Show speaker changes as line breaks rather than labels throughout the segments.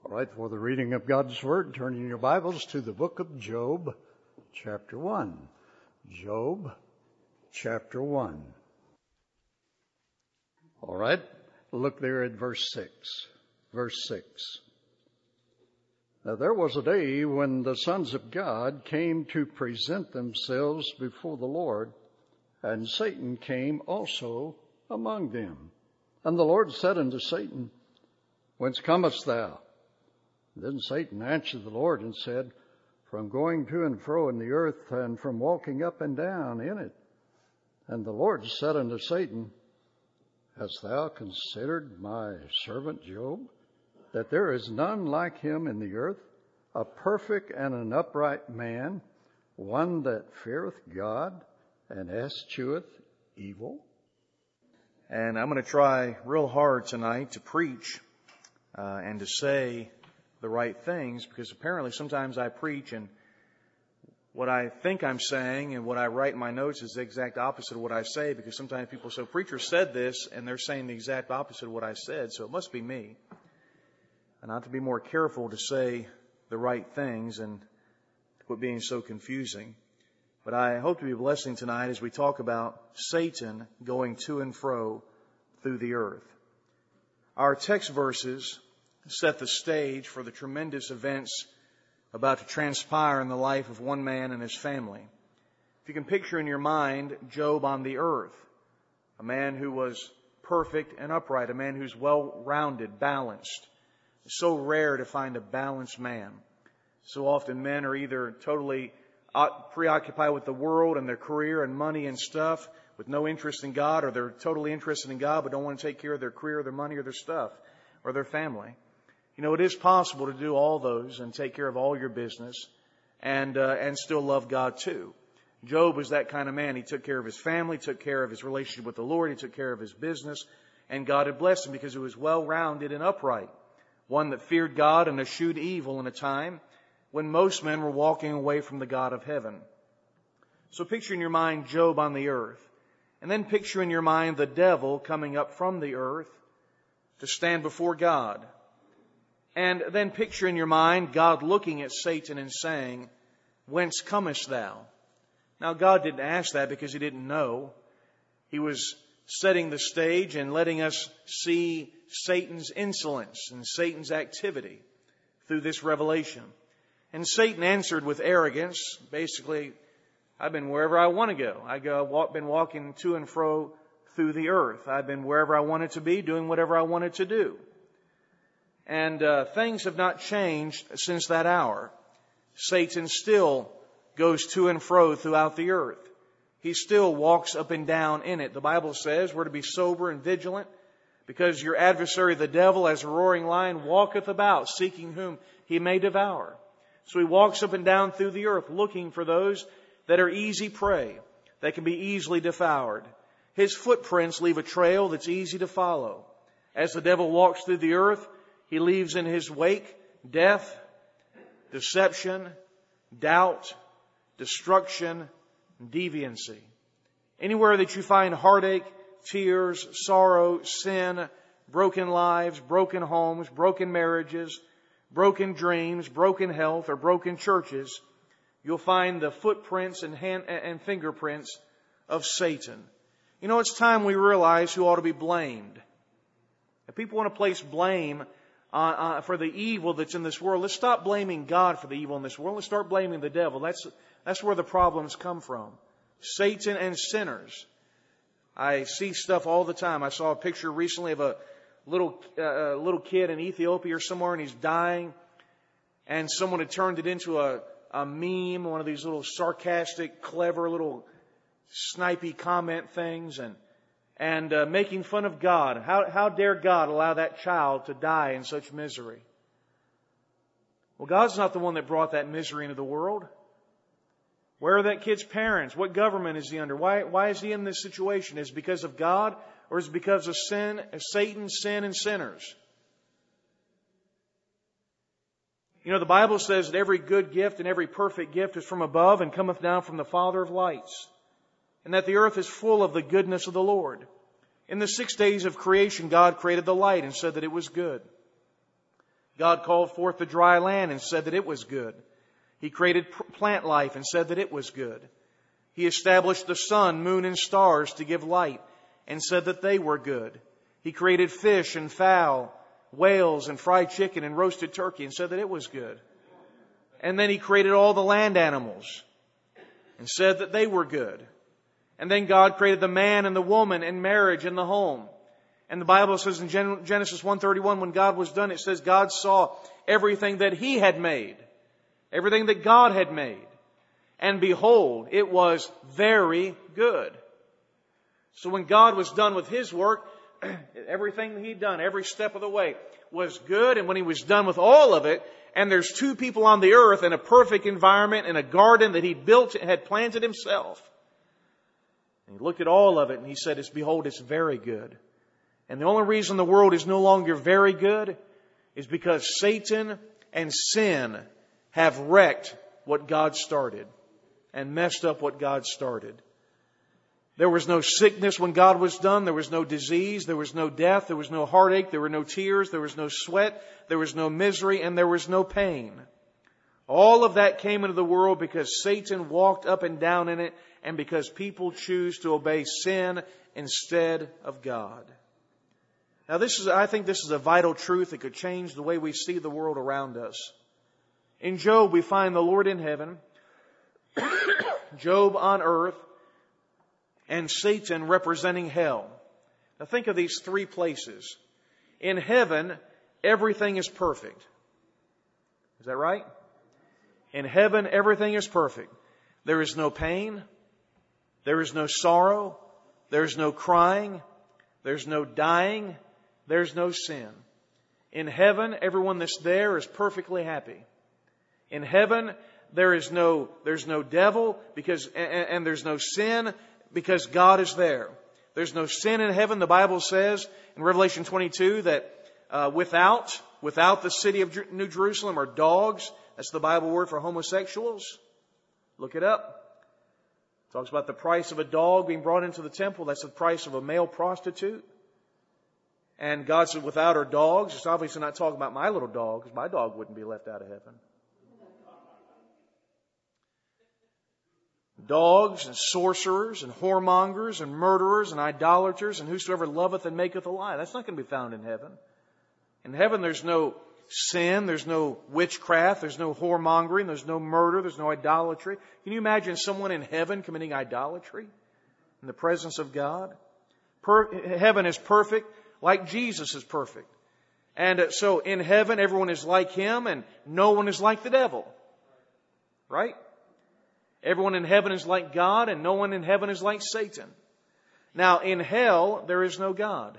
All right, for the reading of God's Word, turn in your Bibles to the book of Job, chapter 1. Job, chapter 1. All right, look there at verse 6. Verse 6. Now there was a day when the sons of God came to present themselves before the Lord, and Satan came also among them. And the Lord said unto Satan, Whence comest thou? Then Satan answered the Lord and said, From going to and fro in the earth, and from walking up and down in it. And the Lord said unto Satan, Hast thou considered my servant Job, that there is none like him in the earth, a perfect and an upright man, one that feareth God and escheweth evil?
And I'm going to try real hard tonight to preach and to say the right things, because apparently sometimes I preach and what I think I'm saying and what I write in my notes is the exact opposite of what I say, because sometimes people say, preacher said this, and they're saying the exact opposite of what I said, so it must be me. And I have to be more careful to say the right things and quit being so confusing. But I hope to be a blessing tonight as we talk about Satan going to and fro through the earth. Our text verses set the stage for the tremendous events about to transpire in the life of one man and his family. If you can picture in your mind Job on the earth, a man who was perfect and upright, a man who's well-rounded, balanced. It's so rare to find a balanced man. So often men are either totally preoccupied with the world and their career and money and stuff with no interest in God, or they're totally interested in God but don't want to take care of their career or their money or their stuff or their family. You know, it is possible to do all those and take care of all your business and still love God too. Job was that kind of man. He took care of his family, took care of his relationship with the Lord, he took care of his business, and God had blessed him because he was well-rounded and upright. One that feared God and eschewed evil in a time when most men were walking away from the God of heaven. So picture in your mind Job on the earth, and then picture in your mind the devil coming up from the earth to stand before God. And then picture in your mind God looking at Satan and saying, Whence comest thou? Now God didn't ask that because He didn't know. He was setting the stage and letting us see Satan's insolence and Satan's activity through this revelation. And Satan answered with arrogance, basically, I've been wherever I want to go. I've been walking to and fro through the earth. I've been wherever I wanted to be, doing whatever I wanted to do. And things have not changed since that hour. Satan still goes to and fro throughout the earth. He still walks up and down in it. The Bible says we're to be sober and vigilant, because your adversary, the devil, as a roaring lion, walketh about, seeking whom he may devour. So he walks up and down through the earth, looking for those that are easy prey, that can be easily devoured. His footprints leave a trail that's easy to follow. As the devil walks through the earth, he leaves in his wake death, deception, doubt, destruction, deviancy. Anywhere that you find heartache, tears, sorrow, sin, broken lives, broken homes, broken marriages, broken dreams, broken health, or broken churches, you'll find the footprints and fingerprints of Satan. You know, it's time we realize who ought to be blamed. If people want to place blame for the evil that's in this world, let's stop blaming God for the evil in this world. Let's start blaming the devil. That's where the problems come from. Satan and sinners. I see stuff all the time. I saw a picture recently of a little kid in Ethiopia or somewhere, and he's dying. And someone had turned it into a meme, one of these little sarcastic, clever, little snipey comment things, and making fun of God. How dare God allow that child to die in such misery? Well, God's not the one that brought that misery into the world. Where are that kid's parents? What government is he under? Why is he in this situation? Is it because of God, or is it because of sin, Satan, sin, and sinners? You know, the Bible says that every good gift and every perfect gift is from above and cometh down from the Father of lights, and that the earth is full of the goodness of the Lord. In the 6 days of creation, God created the light and said that it was good. God called forth the dry land and said that it was good. He created plant life and said that it was good. He established the sun, moon, and stars to give light and said that they were good. He created fish and fowl, whales and fried chicken and roasted turkey and said that it was good. And then He created all the land animals and said that they were good. And then God created the man and the woman and marriage and the home. And the Bible says in Genesis 1:31, when God was done, it says God saw everything that He had made. Everything that God had made. And behold, it was very good. So when God was done with His work, everything that He'd done, every step of the way, was good. And when He was done with all of it, and there's two people on the earth in a perfect environment, in a garden that He built, had planted Himself. And He looked at all of it and He said, behold, it's very good. And the only reason the world is no longer very good is because Satan and sin have wrecked what God started and messed up what God started. There was no sickness when God was done. There was no disease. There was no death. There was no heartache. There were no tears. There was no sweat. There was no misery. And there was no pain. All of that came into the world because Satan walked up and down in it and because people choose to obey sin instead of God. Now I think this is a vital truth that could change the way we see the world around us. In Job, we find the Lord in heaven, Job on earth, and Satan representing hell. Now think of these three places. In heaven, everything is perfect. Is that right? In heaven, everything is perfect. There is no pain. There is no sorrow. There's no crying. There's no dying. There's no sin. In heaven, everyone that's there is perfectly happy. In heaven, there's no devil and there's no sin because God is there. There's no sin in heaven. The Bible says in Revelation 22 that without the city of New Jerusalem are dogs. That's the Bible word for homosexuals. Look it up. It talks about the price of a dog being brought into the temple. That's the price of a male prostitute. And God said, without are dogs. It's obviously not talking about my little dog, because my dog wouldn't be left out of heaven. Dogs and sorcerers and whoremongers and murderers and idolaters and whosoever loveth and maketh a lie. That's not going to be found in heaven. In heaven there's no sin, there's no witchcraft, there's no whoremongering, there's no murder, there's no idolatry. Can you imagine someone in heaven committing idolatry in the presence of God? Heaven is perfect like Jesus is perfect. And so in heaven everyone is like Him and no one is like the devil. Right? Everyone in heaven is like God and no one in heaven is like Satan. Now in hell there is no God.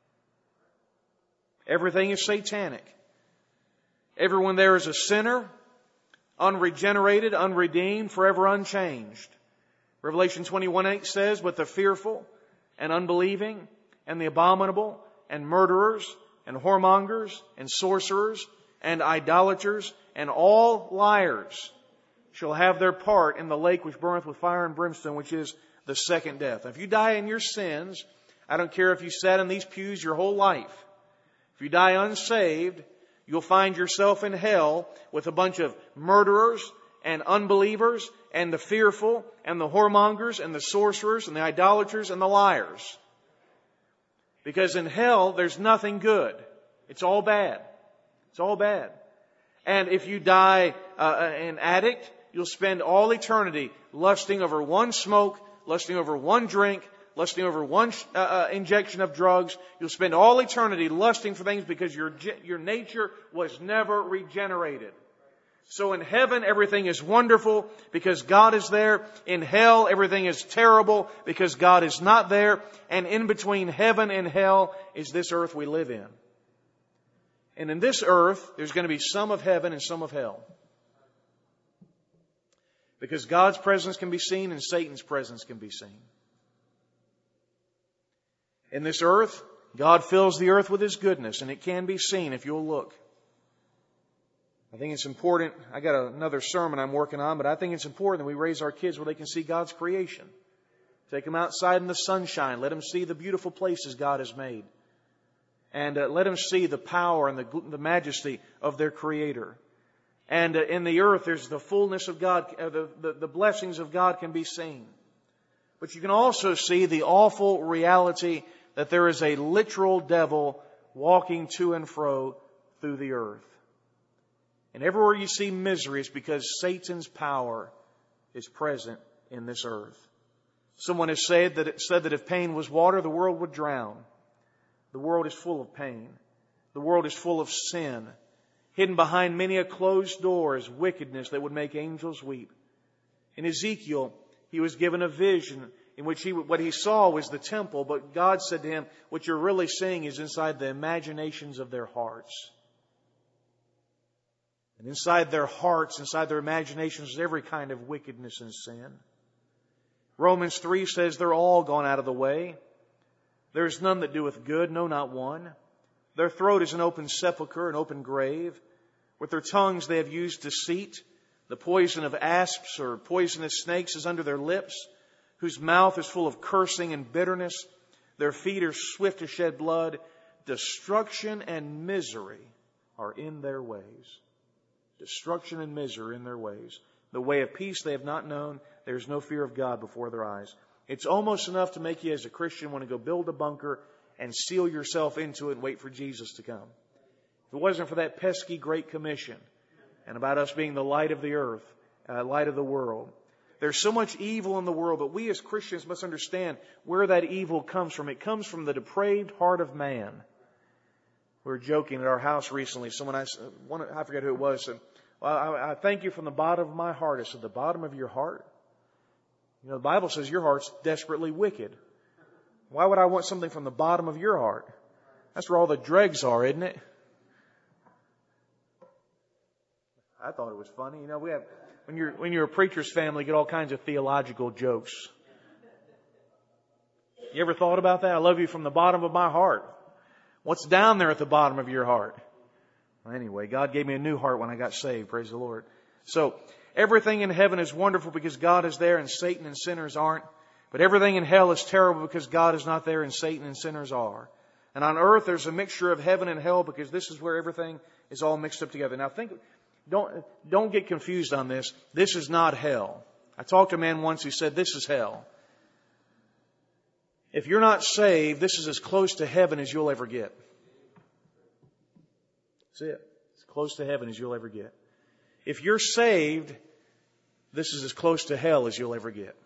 Everything is satanic. Everyone there is a sinner, unregenerated, unredeemed, forever unchanged. Revelation 21:8 says, but the fearful and unbelieving and the abominable and murderers and whoremongers and sorcerers and idolaters and all liars shall have their part in the lake which burneth with fire and brimstone, which is the second death. If you die in your sins, I don't care if you sat in these pews your whole life. If you die unsaved, you'll find yourself in hell with a bunch of murderers and unbelievers and the fearful and the whoremongers and the sorcerers and the idolaters and the liars. Because in hell, there's nothing good. It's all bad. It's all bad. And if you die an addict, you'll spend all eternity lusting over one smoke, lusting over one drink, lusting over one injection of drugs. You'll spend all eternity lusting for things because your nature was never regenerated. So in heaven, everything is wonderful because God is there. In hell, everything is terrible because God is not there. And in between heaven and hell is this earth we live in. And in this earth, there's going to be some of heaven and some of hell. Because God's presence can be seen and Satan's presence can be seen. In this earth, God fills the earth with His goodness, and it can be seen if you'll look. I think it's important. I got another sermon I'm working on, but I think it's important that we raise our kids where they can see God's creation. Take them outside in the sunshine. Let them see the beautiful places God has made. And let them see the power and the majesty of their Creator. And in the earth, there's the fullness of God, the blessings of God can be seen. But you can also see the awful reality that there is a literal devil walking to and fro through the earth. And everywhere you see misery, it's because Satan's power is present in this earth. Someone has said that if pain was water, the world would drown. The world is full of pain. The world is full of sin. Hidden behind many a closed door is wickedness that would make angels weep. In Ezekiel, he was given a vision in which what he saw was the temple, but God said to him, what you're really seeing is inside the imaginations of their hearts. And inside their hearts, inside their imaginations, is every kind of wickedness and sin. Romans 3 says they're all gone out of the way. There is none that doeth good, no, not one. Their throat is an open sepulchre, an open grave. With their tongues they have used deceit. The poison of asps or poisonous snakes is under their lips, whose mouth is full of cursing and bitterness. Their feet are swift to shed blood. Destruction and misery are in their ways. Destruction and misery in their ways. The way of peace they have not known. There is no fear of God before their eyes. It's almost enough to make you as a Christian want to go build a bunker and seal yourself into it and wait for Jesus to come. If it wasn't for that pesky Great Commission and about us being the light of the earth, light of the world, there's so much evil in the world, but we as Christians must understand where that evil comes from. It comes from the depraved heart of man. We were joking at our house recently. I forget who it was, said, well, I thank you from the bottom of my heart. I said, the bottom of your heart? You know, the Bible says your heart's desperately wicked. Why would I want something from the bottom of your heart? That's where all the dregs are, isn't it? I thought it was funny. You know, we have when you're a preacher's family, you get all kinds of theological jokes. You ever thought about that? I love you from the bottom of my heart. What's down there at the bottom of your heart? Well, anyway, God gave me a new heart when I got saved. Praise the Lord. So, everything in heaven is wonderful because God is there and Satan and sinners aren't. But everything in hell is terrible because God is not there and Satan and sinners are. And on earth there's a mixture of heaven and hell because this is where everything is all mixed up together. Now don't get confused on this. This is not hell. I talked to a man once who said this is hell. If you're not saved, this is as close to heaven as you'll ever get. That's it. It's close to heaven as you'll ever get. If you're saved, this is as close to hell as you'll ever get.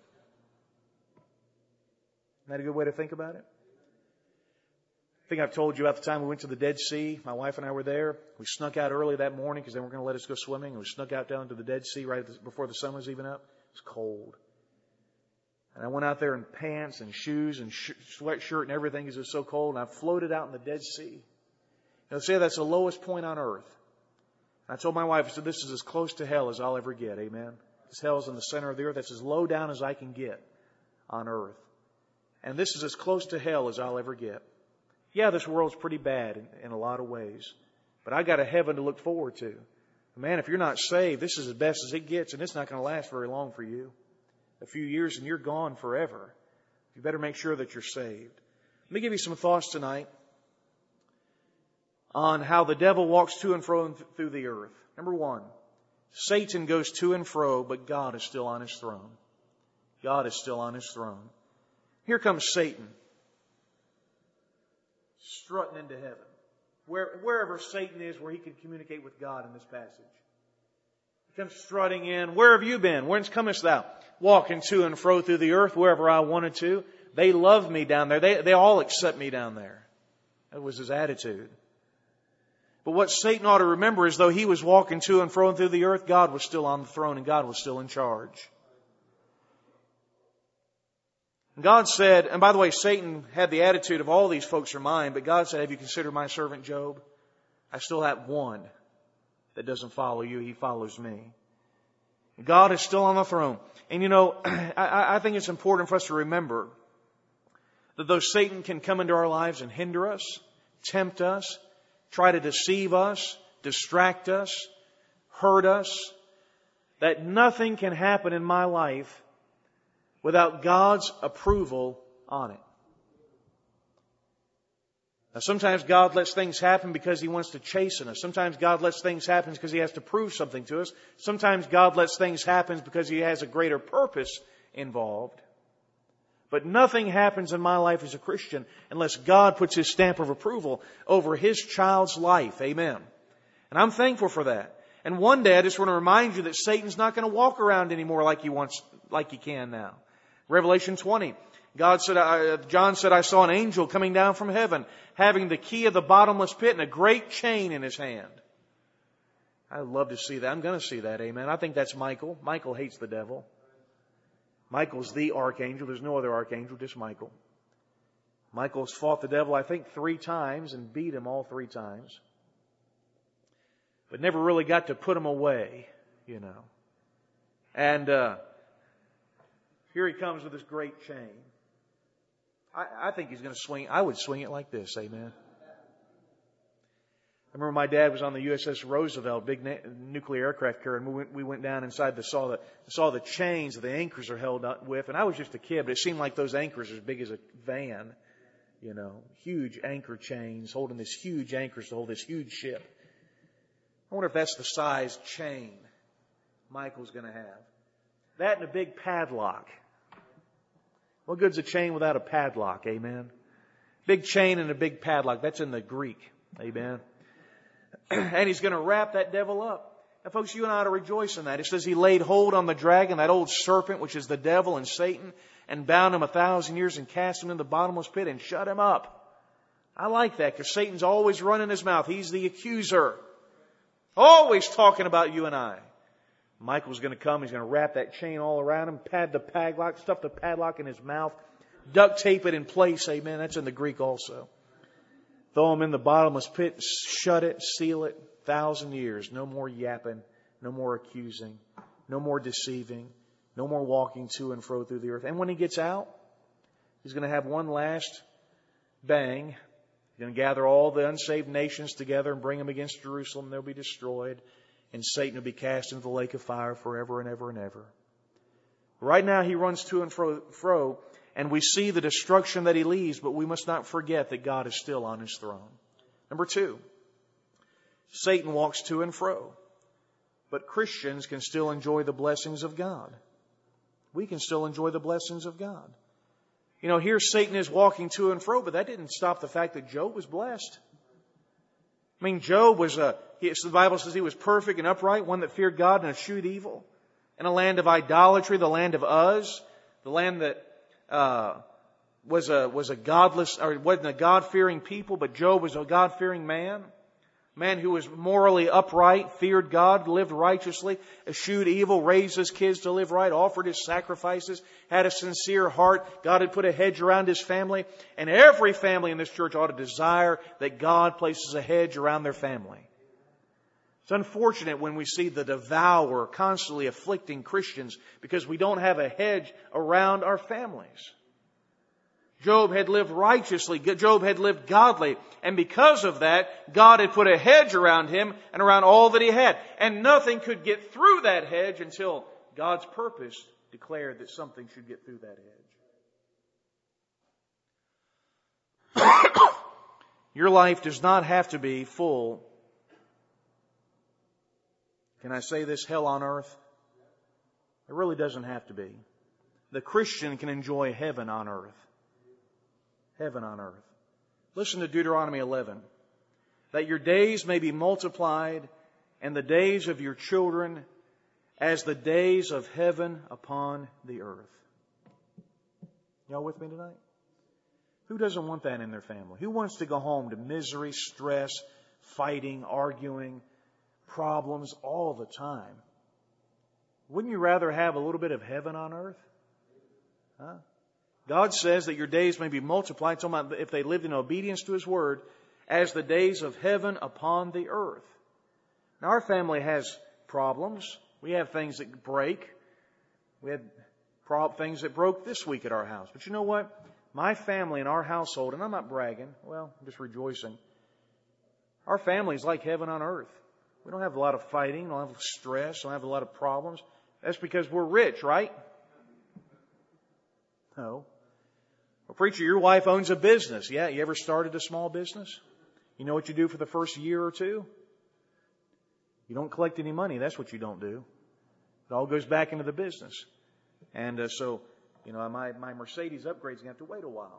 Isn't that a good way to think about it? I think I've told you about the time we went to the Dead Sea. My wife and I were there. We snuck out early that morning because they weren't going to let us go swimming. And we snuck out down to the Dead Sea right before the sun was even up. It was cold. And I went out there in pants and shoes and sweatshirt and everything because it was so cold. And I floated out in the Dead Sea. And say that's the lowest point on earth. And I told my wife, I said, this is as close to hell as I'll ever get. Amen. This hell is in the center of the earth. That's as low down as I can get on earth. And this is as close to hell as I'll ever get. Yeah, this world's pretty bad in a lot of ways. But I got a heaven to look forward to. Man, if you're not saved, this is as best as it gets, and it's not going to last very long for you. A few years and you're gone forever. You better make sure that you're saved. Let me give you some thoughts tonight on how the devil walks to and fro through the earth. Number one, Satan goes to and fro, but God is still on his throne. God is still on his throne. Here comes Satan, strutting into heaven. Wherever Satan is, where he can communicate with God in this passage. He comes strutting in. Where have you been? Whence comest thou? Walking to and fro through the earth, wherever I wanted to. They love me down there. They all accept me down there. That was his attitude. But what Satan ought to remember is though he was walking to and fro through the earth, God was still on the throne and God was still in charge. God said, and by the way, Satan had the attitude of all these folks are mine, but God said, have you considered my servant Job? I still have one that doesn't follow you. He follows me. God is still on the throne. And you know, I think it's important for us to remember that though Satan can come into our lives and hinder us, tempt us, try to deceive us, distract us, hurt us, that nothing can happen in my life without God's approval on it. Now, sometimes God lets things happen because He wants to chasten us. Sometimes God lets things happen because He has to prove something to us. Sometimes God lets things happen because He has a greater purpose involved. But nothing happens in my life as a Christian unless God puts His stamp of approval over His child's life. Amen. And I'm thankful for that. And one day I just want to remind you that Satan's not going to walk around anymore like he can now. Revelation 20. John said, I saw an angel coming down from heaven, having the key of the bottomless pit and a great chain in his hand. I'd love to see that. I'm going to see that. Amen. I think that's Michael. Michael hates the devil. Michael's the archangel. There's no other archangel, just Michael. Michael's fought the devil, I think, 3 times and beat him all 3 times. But never really got to put him away, you know. And here he comes with this great chain. I think he's going to swing. I would swing it like this, amen. I remember my dad was on the USS Roosevelt, big nuclear aircraft carrier, and we went down inside saw the chains that the anchors are held up with. And I was just a kid, but it seemed like those anchors are as big as a van, you know, huge anchor chains holding this huge anchors to hold this huge ship. I wonder if that's the size chain Michael's going to have. That and a big padlock. What good's a chain without a padlock? Amen. Big chain and a big padlock. That's in the Greek. Amen. And he's going to wrap that devil up. Now, folks, you and I ought to rejoice in that. It says he laid hold on the dragon, that old serpent, which is the devil and Satan, and bound him 1,000 years and cast him in the bottomless pit and shut him up. I like that because Satan's always running his mouth. He's the accuser. Always talking about you and I. Michael's going to come. He's going to wrap that chain all around him, pad the padlock, stuff the padlock in his mouth, duct tape it in place. Amen. That's in the Greek also. Throw him in the bottomless pit, shut it, seal it, 1,000 years. No more yapping, no more accusing, no more deceiving, no more walking to and fro through the earth. And when he gets out, he's going to have one last bang. He's going to gather all the unsaved nations together and bring them against Jerusalem. They'll be destroyed. And Satan will be cast into the lake of fire forever and ever and ever. Right now he runs to and fro, and we see the destruction that he leaves, but we must not forget that God is still on His throne. Number 2, Satan walks to and fro, but Christians can still enjoy the blessings of God. We can still enjoy the blessings of God. You know, here Satan is walking to and fro, but that didn't stop the fact that Job was blessed. I mean, Job was the Bible says he was perfect and upright, one that feared God and eschewed evil. In a land of idolatry, the land of Uz, the land that was a godless, or wasn't a God-fearing people, but Job was a God-fearing man. Man who was morally upright, feared God, lived righteously, eschewed evil, raised his kids to live right, offered his sacrifices, had a sincere heart. God had put a hedge around his family. And every family in this church ought to desire that God places a hedge around their family. It's unfortunate when we see the devourer constantly afflicting Christians because we don't have a hedge around our families. Job had lived righteously. Job had lived godly. And because of that, God had put a hedge around him and around all that he had. And nothing could get through that hedge until God's purpose declared that something should get through that hedge. Your life does not have to be full. Can I say this? Hell on earth? It really doesn't have to be. The Christian can enjoy heaven on earth. Heaven on earth. Listen to Deuteronomy 11. That your days may be multiplied and the days of your children as the days of heaven upon the earth. Y'all with me tonight? Who doesn't want that in their family? Who wants to go home to misery, stress, fighting, arguing, problems all the time? Wouldn't you rather have a little bit of heaven on earth? Huh? God says that your days may be multiplied, talking about if they lived in obedience to His Word, as the days of heaven upon the earth. Now, our family has problems. We have things that break. We had things that broke this week at our house. But you know what? My family and our household, and I'm not bragging, well, I'm just rejoicing. Our family is like heaven on earth. We don't have a lot of fighting, don't have stress, don't have a lot of problems. That's because we're rich, right? No. Well, preacher, your wife owns a business. Yeah, you ever started a small business? You know what you do for the first year or two? You don't collect any money. That's what you don't do. It all goes back into the business. And so, my Mercedes upgrade's going to have to wait a while,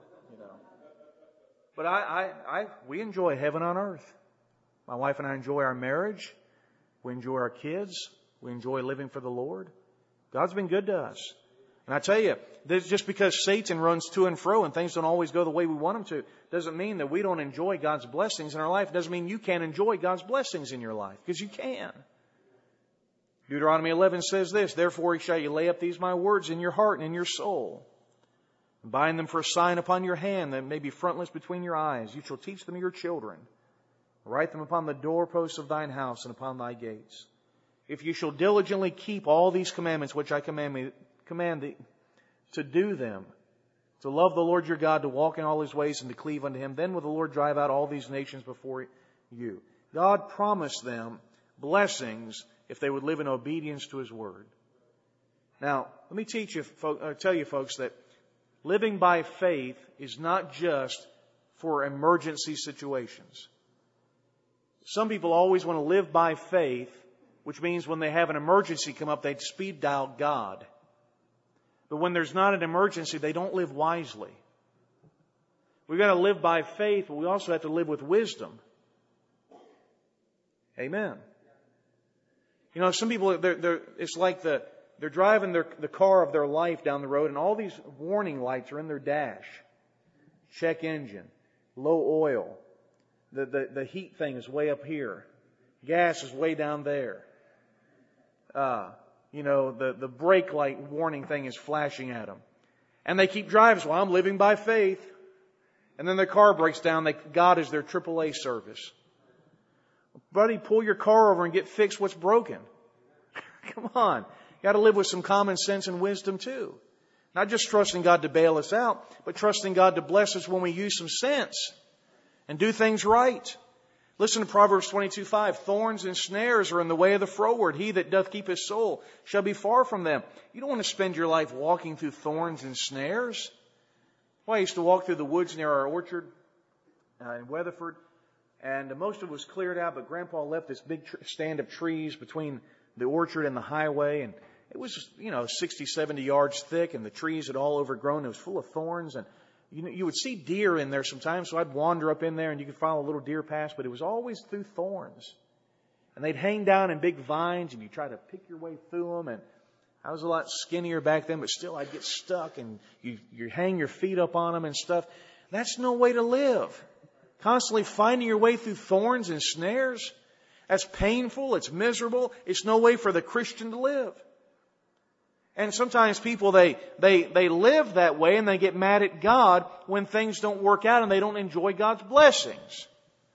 But we enjoy heaven on earth. My wife and I enjoy our marriage. We enjoy our kids. We enjoy living for the Lord. God's been good to us. And I tell you, just because Satan runs to and fro and things don't always go the way we want them to, doesn't mean that we don't enjoy God's blessings in our life. It doesn't mean you can't enjoy God's blessings in your life, because you can. Deuteronomy 11 says this, "Therefore shall you lay up these my words in your heart and in your soul, and bind them for a sign upon your hand, that may be frontlets between your eyes. You shall teach them to your children. Write them upon the doorposts of thine house and upon thy gates. If you shall diligently keep all these commandments which I command thee, to do them, to love the Lord your God, to walk in all His ways, and to cleave unto Him, then will the Lord drive out all these nations before you." God promised them blessings if they would live in obedience to His Word. Now, let me tell you folks that living by faith is not just for emergency situations. Some people always want to live by faith, which means when they have an emergency come up, they speed dial God. But when there's not an emergency, they don't live wisely. We've got to live by faith, but we also have to live with wisdom. Amen. Some people, it's like they're driving the car of their life down the road, and all these warning lights are in their dash. Check engine, low oil, the heat thing is way up here, gas is way down there. The brake light warning thing is flashing at them. And they keep driving. So I'm living by faith. And then their car breaks down. God is their AAA service. Buddy, pull your car over and get fixed what's broken. Come on. You got to live with some common sense and wisdom too. Not just trusting God to bail us out, but trusting God to bless us when we use some sense and do things right. Listen to Proverbs 22:5. "Thorns and snares are in the way of the froward. He that doth keep his soul shall be far from them." You don't want to spend your life walking through thorns and snares. Well, I used to walk through the woods near our orchard in Weatherford, and most of it was cleared out, but Grandpa left this big stand of trees between the orchard and the highway, and it was, 60, 70 yards thick, and the trees had all overgrown. It was full of thorns, and you would see deer in there sometimes, so I'd wander up in there and you could follow a little deer path, but it was always through thorns. And they'd hang down in big vines and you try to pick your way through them. And I was a lot skinnier back then, but still I'd get stuck and you hang your feet up on them and stuff. That's no way to live. Constantly finding your way through thorns and snares. That's painful. It's miserable. It's no way for the Christian to live. And sometimes people, they live that way and they get mad at God when things don't work out and they don't enjoy God's blessings.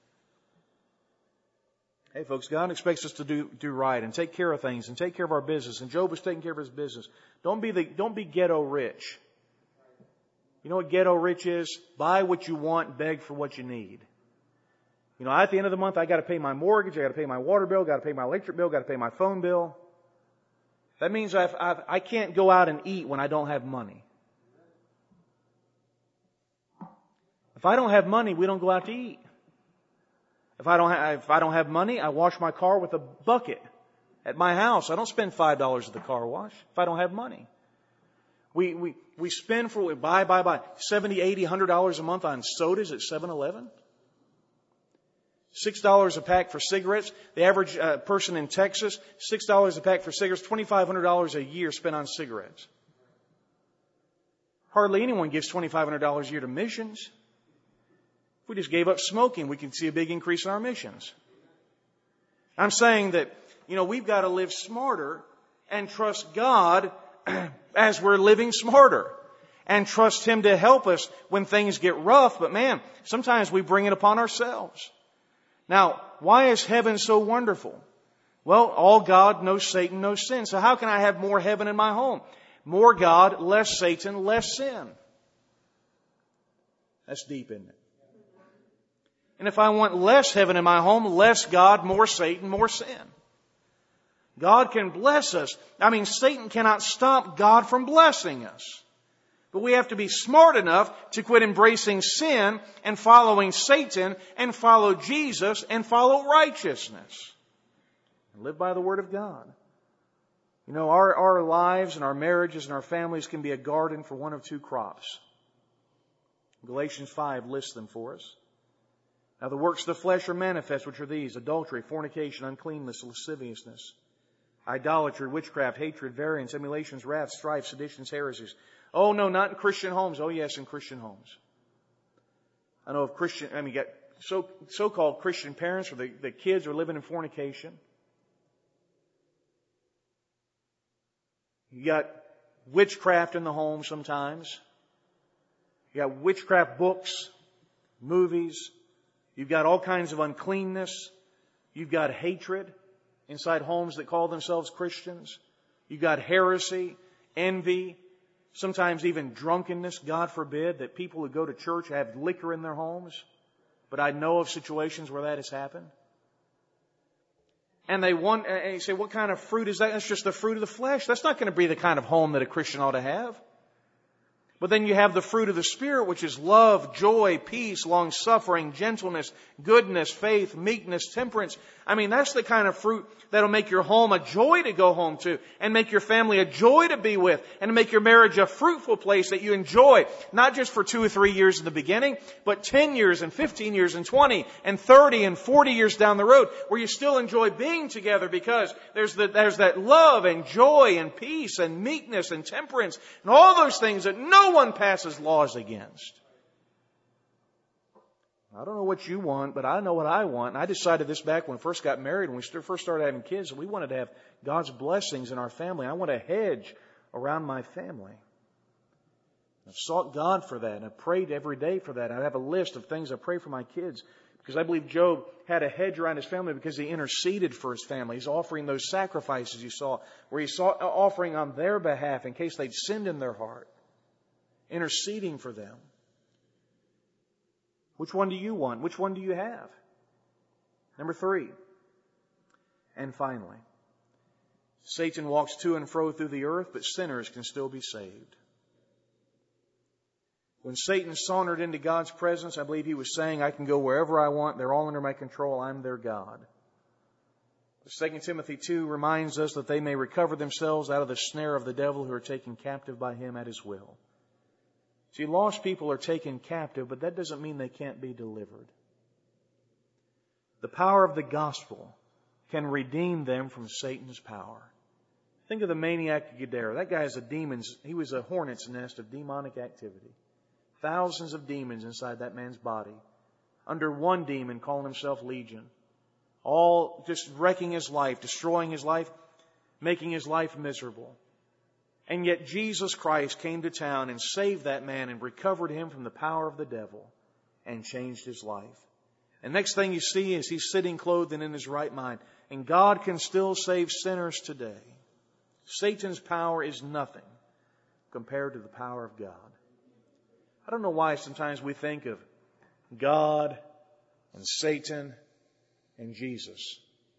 Hey folks, God expects us to do right and take care of things and take care of our business. And Job was taking care of his business. Don't be ghetto rich. You know what ghetto rich is? Buy what you want, beg for what you need. At the end of the month, I got to pay my mortgage, I got to pay my water bill, got to pay my electric bill, got to pay my phone bill. That means I can't go out and eat when I don't have money. If I don't have money, we don't go out to eat. If I don't have money, I wash my car with a bucket at my house. I don't spend $5 at the car wash if I don't have money. We spend we buy $70, $80, $100 a month on sodas at 7-Eleven. $6 a pack for cigarettes. The average person in Texas, $6 a pack for cigarettes, $2,500 a year spent on cigarettes. Hardly anyone gives $2,500 a year to missions. If we just gave up smoking, we can see a big increase in our missions. I'm saying that, we've got to live smarter and trust God as we're living smarter. And trust Him to help us when things get rough. But man, sometimes we bring it upon ourselves. Now, why is heaven so wonderful? Well, all God, no Satan, no sin. So how can I have more heaven in my home? More God, less Satan, less sin. That's deep, isn't it? And if I want less heaven in my home, less God, more Satan, more sin. God can bless us. Satan cannot stop God from blessing us. But we have to be smart enough to quit embracing sin and following Satan and follow Jesus and follow righteousness. And live by the Word of God. You know, our lives and our marriages and our families can be a garden for one of two crops. Galatians 5 lists them for us. Now the works of the flesh are manifest, which are these: adultery, fornication, uncleanness, lasciviousness, idolatry, witchcraft, hatred, variance, emulations, wrath, strife, seditions, heresies. Oh no, not in Christian homes. Oh yes, in Christian homes. I know of you got so-called Christian parents where the kids are living in fornication. You got witchcraft in the home sometimes. You got witchcraft books, movies. You've got all kinds of uncleanness. You've got hatred inside homes that call themselves Christians. You've got heresy, envy, sometimes even drunkenness. God forbid that people who go to church have liquor in their homes. But I know of situations where that has happened. And and you say, what kind of fruit is that? That's just the fruit of the flesh. That's not going to be the kind of home that a Christian ought to have. But then you have the fruit of the Spirit, which is love, joy, peace, long-suffering, gentleness, goodness, faith, meekness, temperance. I mean, that's the kind of fruit that'll make your home a joy to go home to, and make your family a joy to be with, and make your marriage a fruitful place that you enjoy, not just for 2 or 3 years in the beginning, but 10 years and 15 years and 20 and 30 and 40 years down the road, where you still enjoy being together because there's that love and joy and peace and meekness and temperance and all those things that no one passes laws against. I don't know what you want, but I know what I want. And I decided this back when we first got married, when we first started having kids, that we wanted to have God's blessings in our family. I want a hedge around my family. I've sought God for that, and I've prayed every day for that. I have a list of things I pray for my kids, because I believe Job had a hedge around his family because he interceded for his family. He's offering those sacrifices you saw, where he's offering on their behalf in case they'd sinned in their heart. Interceding for them. Which one do you want? Which one do you have? Number 3. And finally, Satan walks to and fro through the earth, but sinners can still be saved. When Satan sauntered into God's presence, I believe he was saying, I can go wherever I want. They're all under my control. I'm their God. 2 Timothy 2 reminds us that they may recover themselves out of the snare of the devil, who are taken captive by him at his will. See, lost people are taken captive, but that doesn't mean they can't be delivered. The power of the gospel can redeem them from Satan's power. Think of the maniac of Gadara. That guy is he was a hornet's nest of demonic activity. Thousands of demons inside that man's body. Under one demon calling himself Legion. All just wrecking his life, destroying his life, making his life miserable. And yet Jesus Christ came to town and saved that man and recovered him from the power of the devil and changed his life. And next thing you see is he's sitting clothed and in his right mind. And God can still save sinners today. Satan's power is nothing compared to the power of God. I don't know why sometimes we think of God and Satan and Jesus.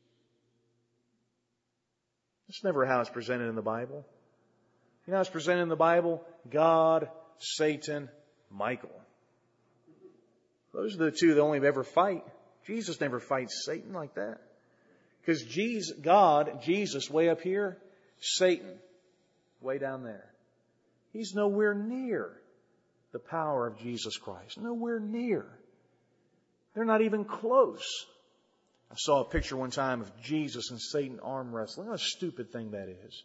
That's never how it's presented in the Bible. You know how it's presented in the Bible? God, Satan, Michael. Those are the two that only ever fight. Jesus never fights Satan like that. Because Jesus, way up here, Satan, way down there. He's nowhere near the power of Jesus Christ. Nowhere near. They're not even close. I saw a picture one time of Jesus and Satan arm wrestling. What a stupid thing that is.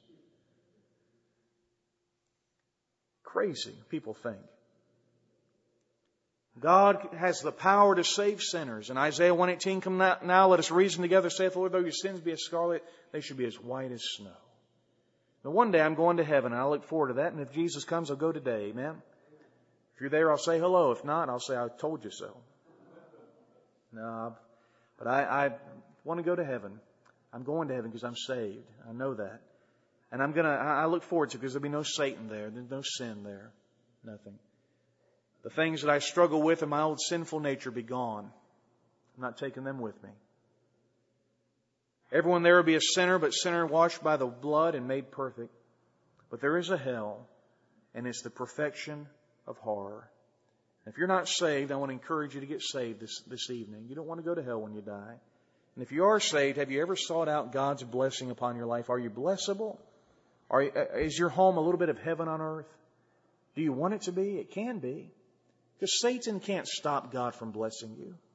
Crazy, people think. God has the power to save sinners. In Isaiah 1:18, come now, let us reason together, saith the Lord, though your sins be as scarlet, they should be as white as snow. Now one day I'm going to heaven, and I look forward to that, and if Jesus comes, I'll go today, amen? If you're there, I'll say hello. If not, I'll say, I told you so. No, but I want to go to heaven. I'm going to heaven because I'm saved. I know that. And I look forward to it because there'll be no Satan there. There's no sin there. Nothing. The things that I struggle with in my old sinful nature be gone. I'm not taking them with me. Everyone there will be a sinner, but sinner washed by the blood and made perfect. But there is a hell. and it's the perfection of horror. If you're not saved, I want to encourage you to get saved this evening. You don't want to go to hell when you die. And if you are saved, have you ever sought out God's blessing upon your life? Are you blessable? Is your home a little bit of heaven on earth? Do you want it to be? It can be. Because Satan can't stop God from blessing you.